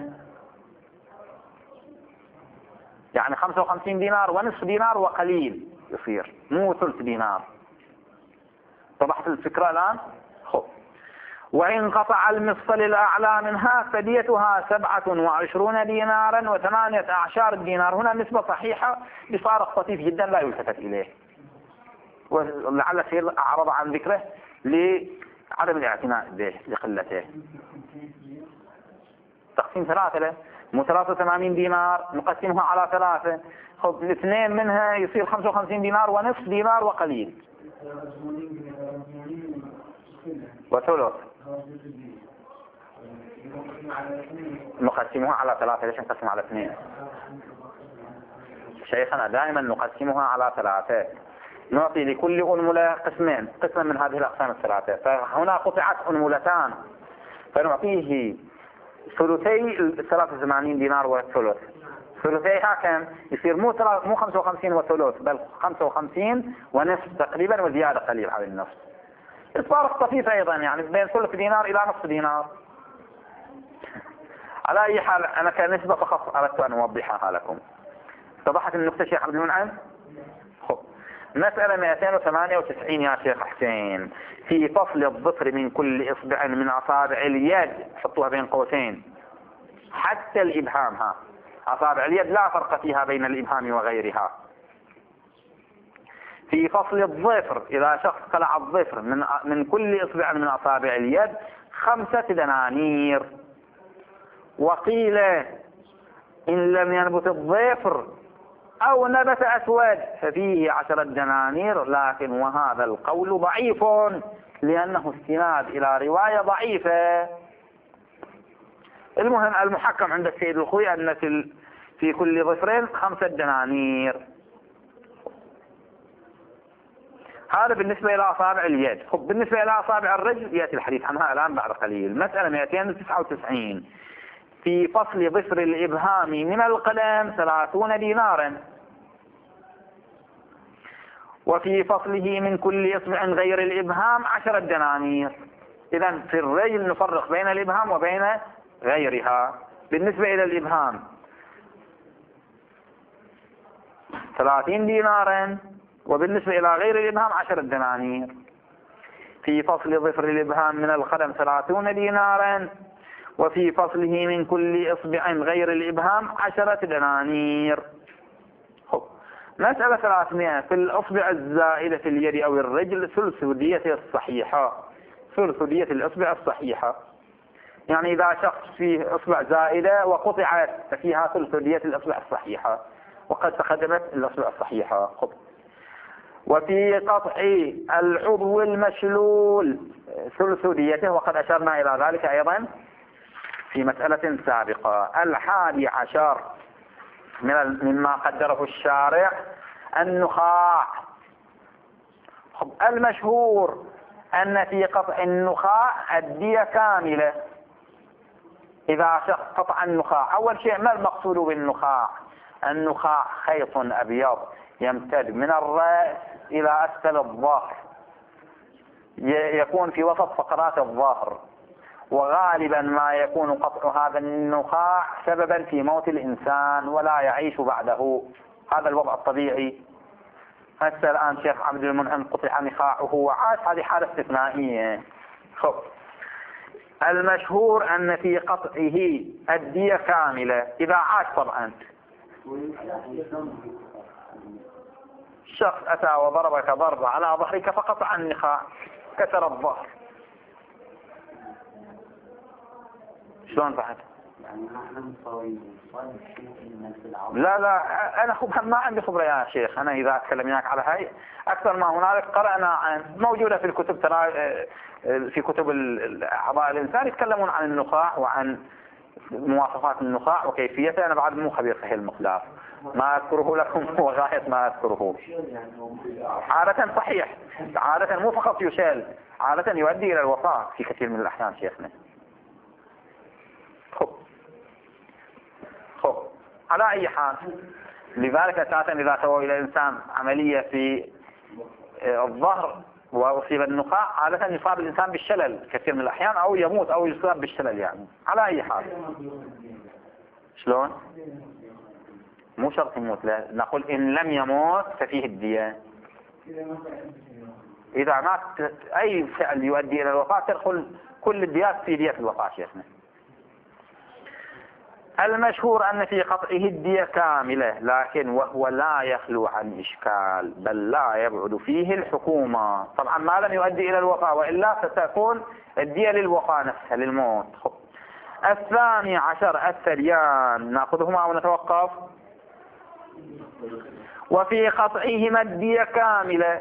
[SPEAKER 1] يعني خمسة وخمسين دينار ونصف دينار وقليل يصير مو ثلث دينار. طبعت الفكرة الآن؟ خب وإن قطع المفصل الأعلى منها فديتها سبعة وعشرون دينارا وثمانية أعشار الدينار. هنا نسبة صحيحة بفارق طفيف جدا لا يلتفت إليه، ولعل السيد أعرض عن ذكره لعدم الاعتناء به لقلته. تقسيم ثلاثة له مو ثلاثة وثمانين دينار نقسمها على ثلاثة، خب الاثنين منها يصير خمسة وخمسين دينار ونصف دينار وقليل وثلث. نقسمها على ثلاثة. ليش نقسمها على اثنين؟ شيخنا دائما نقسمها على ثلاثة، نعطي لكل أنملة قسمين، قسما من هذه الأقسام الثلاثة. فهنا قطعت أنملتان فنعطيه ثلثي ثلاثة وثمانين دينار والثلث. ثلثيها كم؟ يصير مو مو خمسة وخمسين وثلث بل خمسة وخمسين ونصف تقريبا وزيادة قليل على النصف. الفارق طفيف أيضا يعني بين ثلث دينار إلى نصف دينار. على أي حال أنا كنسبة فقط أردت أن أوضحها لكم. اتضحت النقطة شيخ عبد المنعم؟ خب مسألة مئتين وثمانية وتسعين يا شيخ حسين. في فصل الظفر من كل إصبع من أصابع اليد، حطوها بين قوسين، حتى الإبهام. ها أصابع اليد لا فرق فيها بين الإبهام وغيرها. في فصل الظفر إذا شخص قلع الظفر من من كل إصبع من أصابع اليد خمسة دنانير. وقيل إن لم ينبت الظفر أو نبت أسود ففيه عشرة دنانير، لكن وهذا القول ضعيف لأنه استناد إلى رواية ضعيفة. المهم المحكم عند السيد الخوي أن في كل ظفرين خمسة دنانير. هذا بالنسبة إلى أصابع اليد. خب بالنسبة إلى أصابع الرجل يأتي الحديث عنها الآن بعد قليل. مسألة مئتين وتسعة وتسعين. في فصل ظفر الإبهام من القلم ثلاثون دينارا، وفي فصله من كل إصبع غير الإبهام عشرة دنانير. إذن في الرجل نفرق بين الإبهام وبين غيرها. بالنسبة إلى الإبهام ثلاثين دينارا، وبالنسبة إلى غير الإبهام عشرة دنانير. في فصل ظفر الإبهام من القلم ثلاثون دينارا، وفي فصله من كل إصبع غير الإبهام عشرة دنانير. مسألة ثلاثمائة. في الأصبع الزائدة في اليد أو الرجل ثلث دية الصحيحة. ثلث دية الأصبع الصحيحة يعني إذا شخص فيه أصبع زائدة وقطعت فيها ثلث دية الأصبع الصحيحة. وقد تقدمت الأصبع الصحيحة. خب. وفي قطع العضو المشلول ثلث ديته، وقد أشرنا إلى ذلك أيضا في مسألة سابقة. الحادي عشر من مما قدره الشارع النخاع. خب. المشهور أن في قطع النخاع الدية كاملة. إذا شخص قطع النخاع، أول شيء ما المقصود بالنخاع؟ النخاع خيط أبيض يمتد من الرأس إلى أسفل الظهر، يكون في وسط فقرات الظهر، وغالبا ما يكون قطع هذا النخاع سببا في موت الإنسان ولا يعيش بعده. هذا الوضع الطبيعي. هسه الآن شيخ عبد المنعم قطع نخاعه وعاش، هذه حالة استثنائية. خب. المشهور أن في قطعه الدية كاملة إذا عاش طبعا. شخص أتى وضربك ضربة على ظهرك فقطع النخاع، كسر الظهر، شلون بعد؟ لا لا أنا ما عندي خبرة يا شيخ. أنا إذا أتكلم وياك على هاي أكثر ما هنالك قرأنا عن موجودة في الكتب، ترى في كتب أعضاء الإنسان يتكلمون عن النخاع وعن مواصفات النخاع وكيفيته. أنا بعد مو خبير في المقدار، ما أذكره لكم وغاية ما أذكره. عادة صحيح، عادة مو فقط يشال، عادة يؤدي إلى الوفاة في كثير من الأحيان شيخنا. خب. خب. على أي حال، لذلك أساسا إذا سووا إلى الإنسان عملية في الظهر وأصيب النخاع، عادة يصاب الإنسان بالشلل كثير من الأحيان، أو يموت أو يصاب بالشلل يعني. على أي حال. شلون؟ مو شرط يموت، لا نقول إن لم يموت ففيه الدية. إذا مات أي فعل يؤدي إلى الوفاة تدخل كل الديات في دية الوفاة شيخنا. المشهور أن في قطعه الدية كاملة، لكن وهو لا يخلو عن إشكال، بل لا يبعد فيه الحكومة. طبعا ما لم يؤدي إلى الوفاة، وإلا ستكون الدية للوفاة نفسها، للموت. الثاني عشر الثريان، نأخذهما ونتوقف. وفي قطعهما الدية كاملة،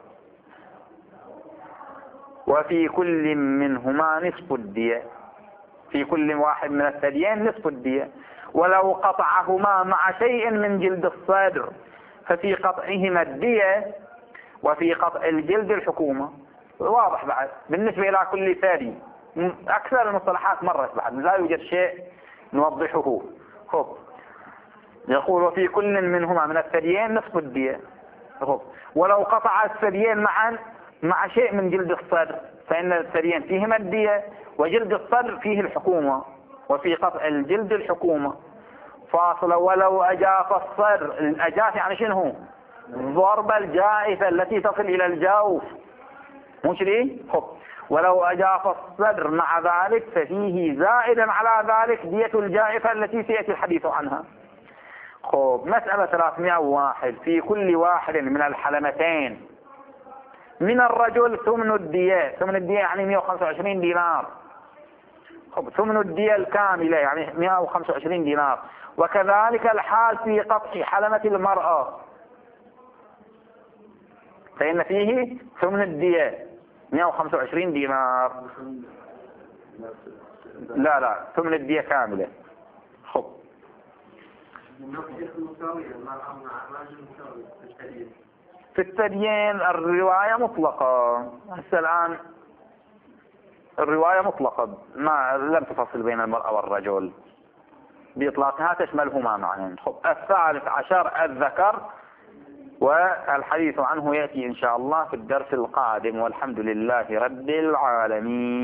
[SPEAKER 1] وفي كل منهما نصف الدية، في كل واحد من الثديين نصف الدية. ولو قطعهما مع شيء من جلد الصدر ففي قطعهما الدية، وفي قطع الجلد الحكومة. واضح بعد بالنسبة إلى كل ثدي. أكثر المصطلحات مرت بعد، لا يوجد شيء نوضحه. خب. يقول وفي كل منهما من الثديين نصف الدية. خب. ولو قطع الثديين معا مع شيء من جلد الصدر فإن الثديين فيهما الدية، وجلد الصدر فيه الحكومة. وفي قطع الجلد الحكومة. فاصلة. ولو أجاف الصدر، الأجاف يعني شنو؟ ضرب الجائفة التي تصل إلى الجوف، مش ليه؟ خب. ولو أجاف الصدر مع ذلك ففيه زائدا على ذلك دية الجائفة التي سيأتي الحديث عنها. خب. مسألة ثلاثمائة وواحد. في كل واحد من الحلمتين من الرجل ثمن الدية. ثمن الدية يعني مئة وخمسة وعشرين دينار. خب. ثمن الدية الكاملة يعني مئة وخمسة وعشرين دينار. وكذلك الحال في قطع حلمة المرأة، فإن فيه ثمن الدية مئة وخمسة وعشرين دينار. لا لا ثمن الدية كاملة. خب. في الثديين الرواية مطلقة. هسه الآن الرواية مطلقة، ما لم تفصل بين المرأة والرجل، بإطلاقها تشملهما معا. خب. الثالث عشر الذكر، والحديث عنه يأتي إن شاء الله في الدرس القادم، والحمد لله رب العالمين.